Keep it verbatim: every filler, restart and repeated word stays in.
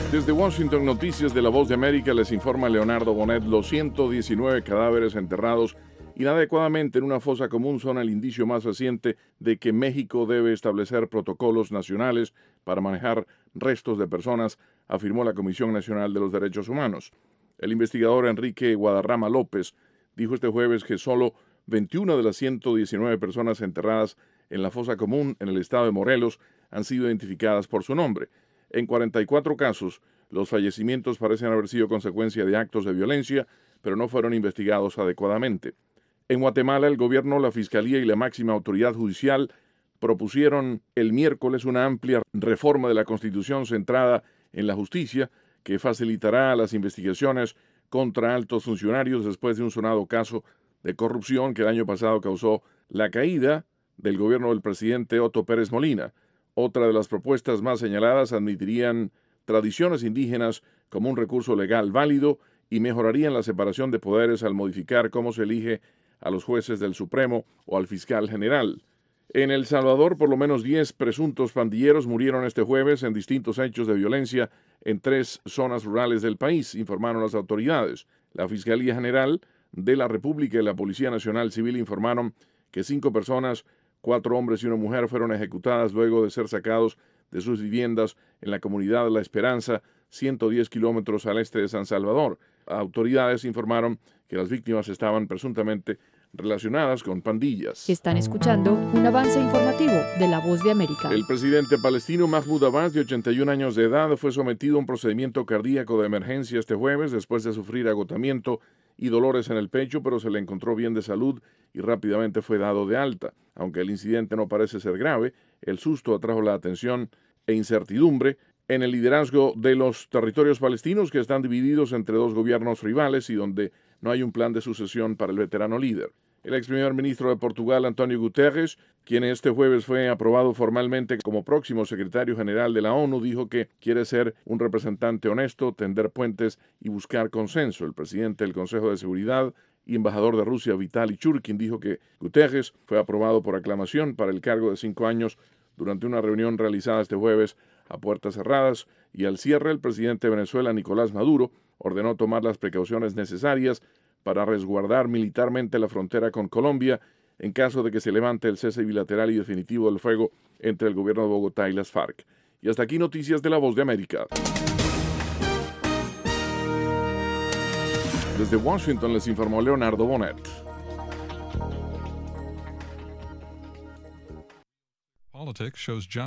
Desde Washington, Noticias de La Voz de América, les informa Leonardo Bonet. Los ciento diecinueve cadáveres enterrados inadecuadamente en una fosa común son el indicio más reciente de que México debe establecer protocolos nacionales para manejar restos de personas, afirmó la Comisión Nacional de los Derechos Humanos. El investigador Enrique Guadarrama López dijo este jueves que solo veintiuna de las ciento diecinueve personas enterradas en la fosa común en el estado de Morelos han sido identificadas por su nombre. En cuarenta y cuatro casos, los fallecimientos parecen haber sido consecuencia de actos de violencia, pero no fueron investigados adecuadamente. En Guatemala, el gobierno, la Fiscalía y la máxima autoridad judicial propusieron el miércoles una amplia reforma de la Constitución centrada en la justicia que facilitará las investigaciones contra altos funcionarios después de un sonado caso de corrupción que el año pasado causó la caída del gobierno del presidente Otto Pérez Molina. Otra de las propuestas más señaladas admitirían tradiciones indígenas como un recurso legal válido y mejorarían la separación de poderes al modificar cómo se elige a los jueces del Supremo o al fiscal general. En El Salvador, por lo menos diez presuntos pandilleros murieron este jueves en distintos hechos de violencia en tres zonas rurales del país, informaron las autoridades. La Fiscalía General de la República y la Policía Nacional Civil informaron que cinco personas, cuatro hombres y una mujer, fueron ejecutadas luego de ser sacados de sus viviendas en la comunidad de La Esperanza, ciento diez kilómetros al este de San Salvador. Autoridades informaron que las víctimas estaban presuntamente relacionadas con pandillas. Están escuchando un avance informativo de La Voz de América. El presidente palestino Mahmoud Abbas, de ochenta y un años de edad, fue sometido a un procedimiento cardíaco de emergencia este jueves después de sufrir agotamiento y dolores en el pecho, pero se le encontró bien de salud y rápidamente fue dado de alta. Aunque el incidente no parece ser grave, el susto atrajo la atención e incertidumbre en el liderazgo de los territorios palestinos, que están divididos entre dos gobiernos rivales y donde no hay un plan de sucesión para el veterano líder. El ex primer ministro de Portugal, António Guterres, quien este jueves fue aprobado formalmente como próximo secretario general de la ONU, dijo que quiere ser un representante honesto, tender puentes y buscar consenso. El presidente del Consejo de Seguridad y embajador de Rusia, Vitaly Churkin, dijo que Guterres fue aprobado por aclamación para el cargo de cinco años durante una reunión realizada este jueves a puertas cerradas, y al cierre el presidente de Venezuela, Nicolás Maduro, ordenó tomar las precauciones necesarias para resguardar militarmente la frontera con Colombia en caso de que se levante el cese bilateral y definitivo del fuego entre el gobierno de Bogotá y las FARC. Y hasta aquí Noticias de La Voz de América. Desde Washington les informó Leonardo Bonet. Politics shows John